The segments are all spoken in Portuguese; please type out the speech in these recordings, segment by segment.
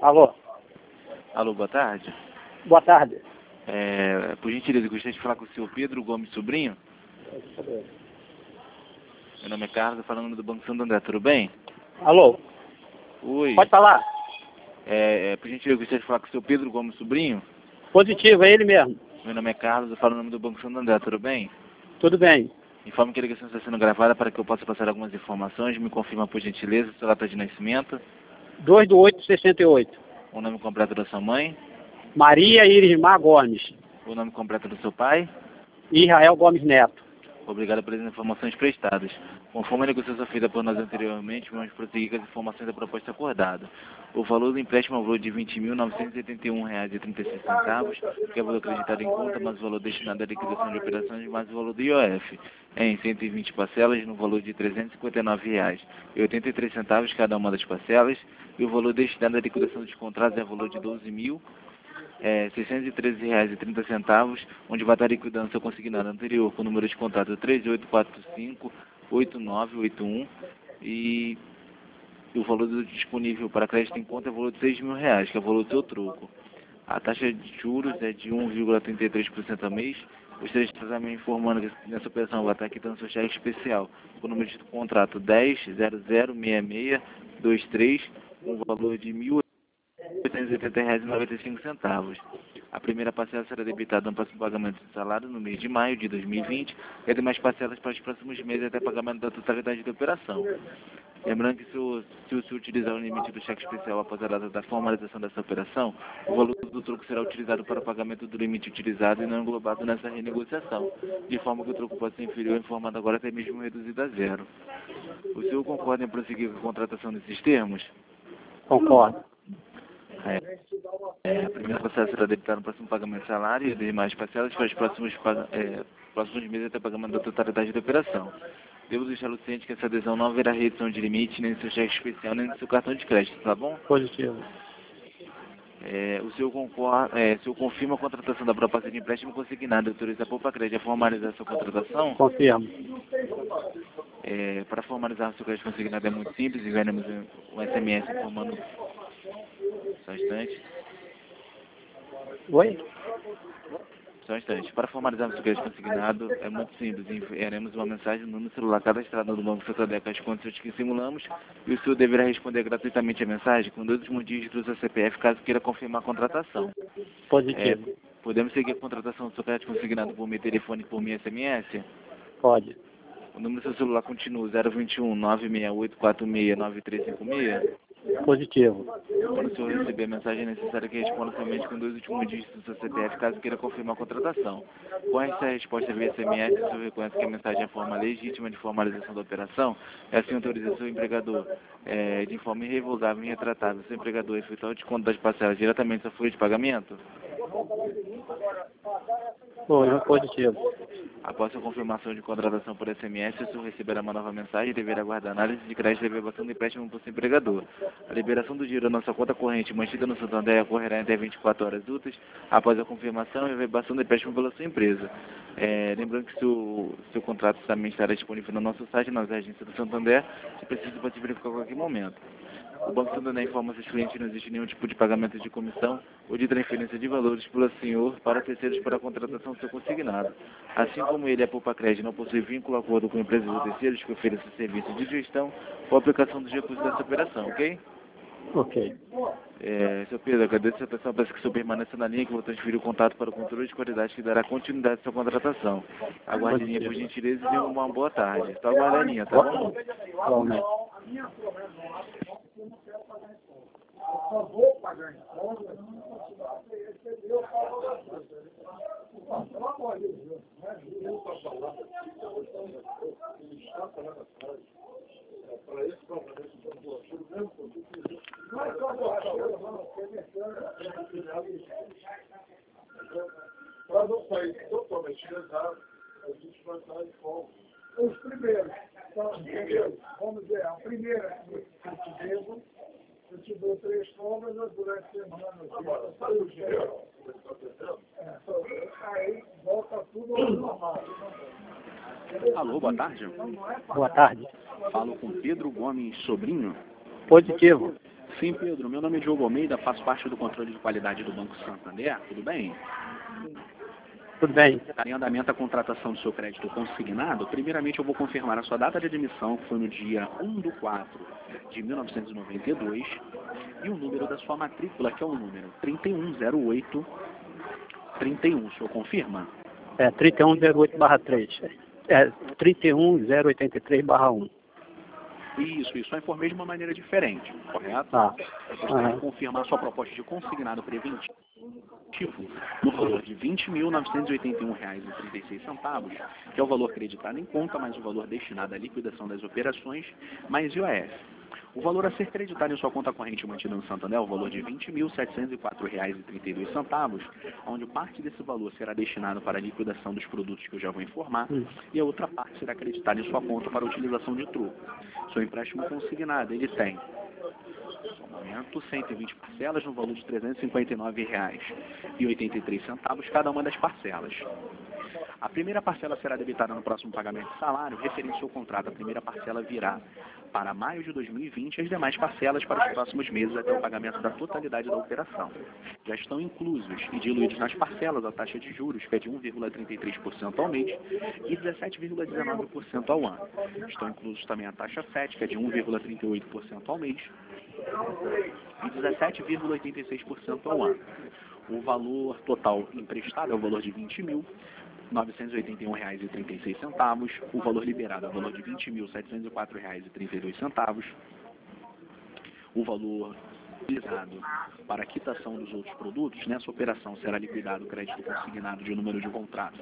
Alô? Alô, boa tarde. Boa tarde. Por gentileza, gostaria de falar com o senhor Pedro Gomes Sobrinho. Meu nome é Carlos, falando do Banco Santander, tudo bem? Alô? Oi. Pode falar. Por gentileza, gostaria de falar com o senhor Pedro Gomes Sobrinho. Positivo, é ele mesmo. Meu nome é Carlos, eu falo no nome do Banco Santander, tudo bem? Tudo bem. Informe que a ligação está sendo gravada para que eu possa passar algumas informações. Me confirma, por gentileza, sua data de nascimento. 2/8/68. O nome completo da sua mãe. Maria Irismar Gomes. O nome completo do seu pai. Israel Gomes Neto. Obrigado pelas informações prestadas. Conforme a negociação feita por nós anteriormente, vamos prosseguir com as informações da proposta acordada. O valor do empréstimo é o valor de R$ 20.981,36, que é o valor acreditado em conta, mais o valor destinado à liquidação de operações, mais o valor do IOF, em 120 parcelas, no valor de R$ 359,83 cada uma das parcelas, e o valor destinado à liquidação dos contratos é o valor de R$ 12.613,30, onde vai estar liquidando seu consignado anterior com o número de contrato 38458981 e o valor disponível para crédito em conta é o valor de R$ 6.000, que é o valor do seu troco. A taxa de juros é de 1,33% ao mês. Gostaria de estar me informando que nessa operação vai estar quitando seu cheque especial com o número de contrato 10.006623, com o valor de R$ 1.880,95. A primeira parcela será debitada no próximo pagamento do salário no mês de maio de 2020 e as demais parcelas para os próximos meses até pagamento da totalidade da operação. Lembrando que se o senhor utilizar o limite do cheque especial após a data da formalização dessa operação, o valor do troco será utilizado para o pagamento do limite utilizado e não englobado nessa renegociação, de forma que o troco possa ser inferior, informado agora até mesmo reduzido a zero. O senhor concorda em prosseguir com a contratação desses termos? Concordo. A primeira parcela será debitada no próximo pagamento de salário e as demais parcelas para os próximos meses até pagamento da totalidade da operação. Devo deixar o ciente que essa adesão não haverá redução de limite, nem no seu cheque especial, nem no seu cartão de crédito, tá bom? Positivo. O senhor confirma a contratação da proposta de empréstimo consignado e autoriza a Poupa-Crédito a formalizar a sua contratação? Confirmo. Para formalizar o seu crédito consignado é muito simples, enviaremos um SMS informando. Só um instante. Oi? Só um instante. Para formalizar o seu crédito consignado é muito simples. Enviaremos uma mensagem no número celular cadastrado no Banco Santander com as condições que simulamos e o senhor deverá responder gratuitamente a mensagem com 2 últimos dígitos da CPF caso queira confirmar a contratação. Positivo. Podemos seguir a contratação do seu crédito consignado por meio telefônico por meio SMS? Pode. O número do seu celular continua 021 968 46 9356? Positivo. Quando o senhor receber a mensagem, é necessário que responda somente com 2 últimos dígitos do seu CPF, caso queira confirmar a contratação. Com essa resposta via SMS, o senhor reconhece que a mensagem é a forma legítima de formalização da operação e assim autoriza seu empregador, de forma irrevogável e irretratável, seu empregador efetuar o desconto das parcelas diretamente da folha de pagamento? Positivo. Após a confirmação de contratação por SMS, o senhor receberá uma nova mensagem e deverá aguardar análise de crédito e averbação do empréstimo por seu empregador. A liberação do dinheiro da nossa conta corrente mantida no Santander ocorrerá em até 24 horas úteis após a confirmação e averbação do empréstimo pela sua empresa. Lembrando que seu contrato também estará disponível no nosso site, nas agências do Santander, se preciso pode verificar a qualquer momento. O Banco Santander informa seus clientes que não existe nenhum tipo de pagamento de comissão ou de transferência de valores pelo senhor para terceiros para a contratação do seu consignado. Assim como ele, a Poupa-Crédito, não possui vínculo ou acordo com empresas ou terceiros que ofereçam serviço de gestão ou aplicação dos recursos dessa operação, ok? Ok. Seu Pedro, agradeço a atenção, peço que o senhor permaneça na linha que vou transferir o contato para o controle de qualidade que dará continuidade à sua contratação. Aguarde a linha por gentileza e tenha uma boa tarde. Estou aguardando a linha, tá bom? Igualmente. Eu só vou pagar em conta, não recebeu o valor. Pelo amor de Deus, não é justo para falar. Para isso, para não sair totalmente lesado, a gente vai estar em folga. Os primeiros, vamos dizer, a primeira que eu te devo, eu te dou 3 folgas durante a semana. Agora, sai o dinheiro, aí volta tudo ao normal. Alô, boa tarde. Boa tarde. Falo com Pedro Gomes Sobrinho. Positivo. Sim, Pedro. Meu nome é Diogo Almeida, faço parte do controle de qualidade do Banco Santander. Tudo bem? Tudo bem. Está em andamento a contratação do seu crédito consignado. Primeiramente, eu vou confirmar a sua data de admissão, que foi no dia 1/4/1992, e o número da sua matrícula, que é o número 310831. O senhor confirma? É 3108/3. É 31083/1. Isso. Só informei de uma maneira diferente, correto? Tá. Eu gostaria de confirmar a sua proposta de consignado preventivo no valor de R$ 20.981,36, que é o valor creditado em conta, mais o valor destinado à liquidação das operações, mais IOF. O valor a ser creditado em sua conta corrente mantida no Santander é o valor de R$ 20.704,32, onde parte desse valor será destinado para a liquidação dos produtos que eu já vou informar, e a outra parte será acreditada em sua conta para a utilização de troco. Seu empréstimo consignado, ele tem 120 parcelas no valor de R$ 359,83, cada uma das parcelas. A primeira parcela será debitada no próximo pagamento de salário. Referente ao contrato, a primeira parcela virá para maio de 2020 e as demais parcelas para os próximos meses até o pagamento da totalidade da operação. Já estão inclusos e diluídos nas parcelas a taxa de juros, que é de 1,33% ao mês e 17,19% ao ano. Estão inclusos também a taxa FET, que é de 1,38% ao mês e 17,86% ao ano. O valor total emprestado é o valor de R$ 20.981,36. O valor liberado é o valor de R$ 20.704,32. O valor utilizado para a quitação dos outros produtos, nessa operação será liquidado o crédito consignado de número de contrato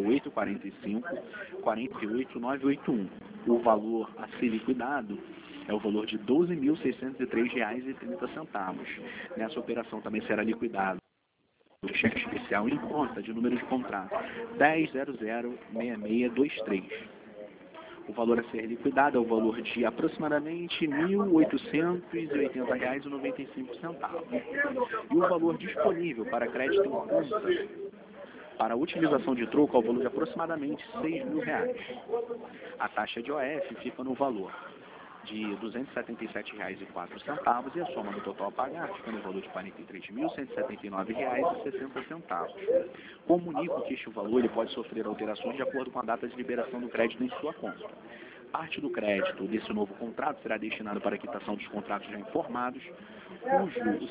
3845-48981. O valor a ser liquidado é o valor de R$ 12.603,30. Nessa operação também será liquidado o cheque especial em conta de número de contrato 10006623. O valor a ser liquidado é o valor de aproximadamente R$ 1.880,95. E o valor disponível para crédito em conta para a utilização de troco é o valor de aproximadamente R$ 6.000. A taxa de OF fica no valor de R$ 277,04 e a soma do total a pagar fica no valor de R$ 43.179,60. Comunico que este valor ele pode sofrer alterações de acordo com a data de liberação do crédito em sua conta. Parte do crédito desse novo contrato será destinado para a quitação dos contratos já informados, cujos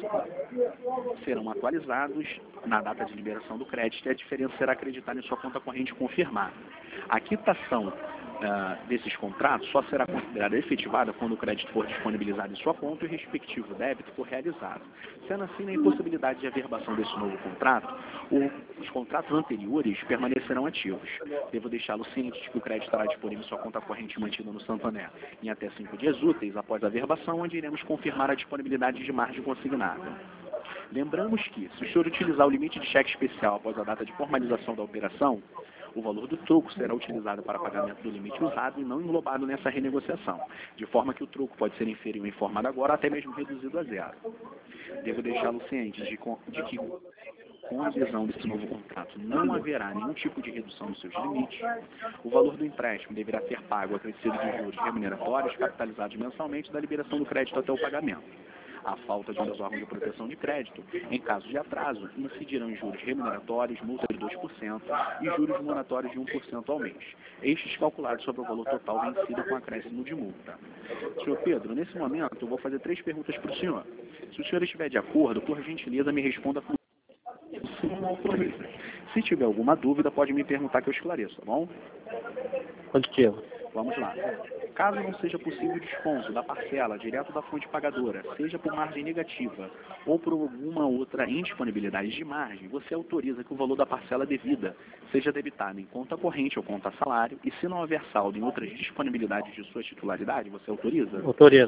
serão atualizados na data de liberação do crédito e a diferença será acreditada em sua conta corrente confirmada. A quitação desses contratos só será considerada efetivada quando o crédito for disponibilizado em sua conta e o respectivo débito for realizado. Sendo assim, na impossibilidade de averbação desse novo contrato, os contratos anteriores permanecerão ativos. Devo deixá-lo ciente de que o crédito estará disponível em sua conta corrente mantida no Santander em até 5 dias úteis após a averbação, onde iremos confirmar a disponibilidade de margem consignada. Lembramos que, se o senhor utilizar o limite de cheque especial após a data de formalização da operação, o valor do troco será utilizado para pagamento do limite usado e não englobado nessa renegociação, de forma que o troco pode ser inferior informado agora, até mesmo reduzido a zero. Devo deixá-lo ciente de que, com a adesão desse novo contrato, não haverá nenhum tipo de redução dos seus limites. O valor do empréstimo deverá ser pago acrescido de juros remuneratórios capitalizados mensalmente da liberação do crédito até o pagamento. A falta de um dos órgãos de proteção de crédito, em caso de atraso, incidirão em juros remuneratórios, multa de 2% e juros moratórios de 1% ao mês. Estes calculados sobre o valor total vencido com acréscimo de multa. Senhor Pedro, nesse momento eu vou fazer 3 perguntas para o senhor. Se o senhor estiver de acordo, por gentileza me responda com sim ou não, por vez. Se tiver alguma dúvida, pode me perguntar que eu esclareço, tá bom? Positivo. Vamos lá. Caso não seja possível o desconto da parcela direto da fonte pagadora, seja por margem negativa ou por alguma outra indisponibilidade de margem, você autoriza que o valor da parcela devida seja debitado em conta corrente ou conta salário e, se não houver saldo em outras disponibilidades de sua titularidade, você autoriza? Autorizo.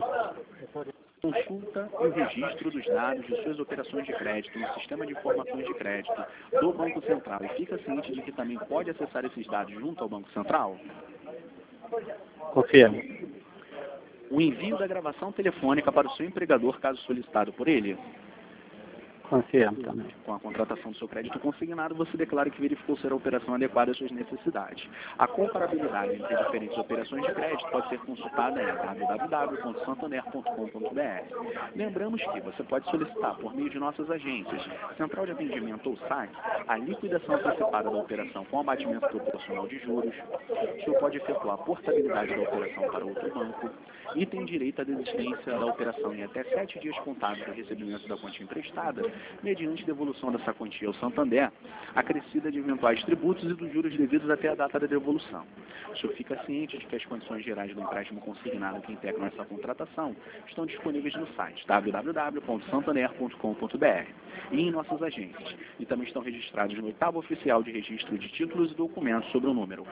Consulta e o registro dos dados de suas operações de crédito no Sistema de Informações de Crédito do Banco Central e fica ciente de que também pode acessar esses dados junto ao Banco Central? Confirmo. O envio da gravação telefônica para o seu empregador, caso solicitado por ele? Confirmo também. Com a contratação do seu crédito consignado, você declara que verificou ser a operação adequada às suas necessidades. A comparabilidade entre diferentes operações de crédito pode ser consultada em www.santander.com.br. Lembramos que você pode solicitar, por meio de nossas agências, central de atendimento ou site, a liquidação antecipada da operação com abatimento proporcional de juros. O senhor pode efetuar a portabilidade da operação para outro banco e tem direito à desistência da operação em até 7 dias contados do recebimento da quantia emprestada, mediante devolução dessa quantia ao Santander, acrescida de eventuais tributos e dos juros devidos até a data da devolução. O senhor fica ciente de que as condições gerais do empréstimo consignado que integram essa contratação estão disponíveis no site www.santander.com.br e em nossas agências, e também estão registrados no 8º Oficial de Registro de Títulos e Documentos sobre o número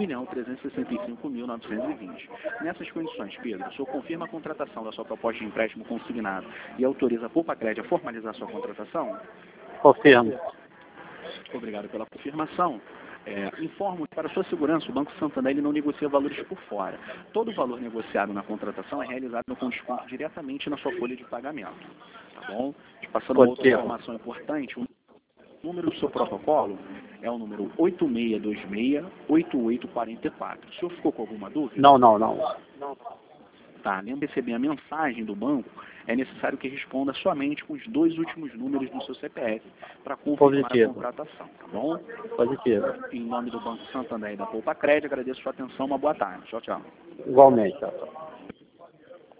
1.365.920. Nessas condições, Pedro, o senhor confirma a contratação da sua proposta de empréstimo consignado e autoriza a Poupa-Cred a formalizar sua contratação? Confirmo. Obrigado pela confirmação. Informo que, para sua segurança, o Banco Santander ele não negocia valores por fora. Todo valor negociado na contratação é realizado com desconto diretamente na sua folha de pagamento. Tá bom? Passando uma outra informação importante, o número do seu protocolo é o número 8626-8844. O senhor ficou com alguma dúvida? Não. Tá, lembra de receber a mensagem do banco, é necessário que responda somente com os 2 últimos números do seu CPF para confirmar a contratação, tá bom? Positivo. Em nome do Banco Santander e da Poupa-Cred, agradeço a sua atenção, uma boa tarde. Tchau, tchau. Igualmente. Tchau.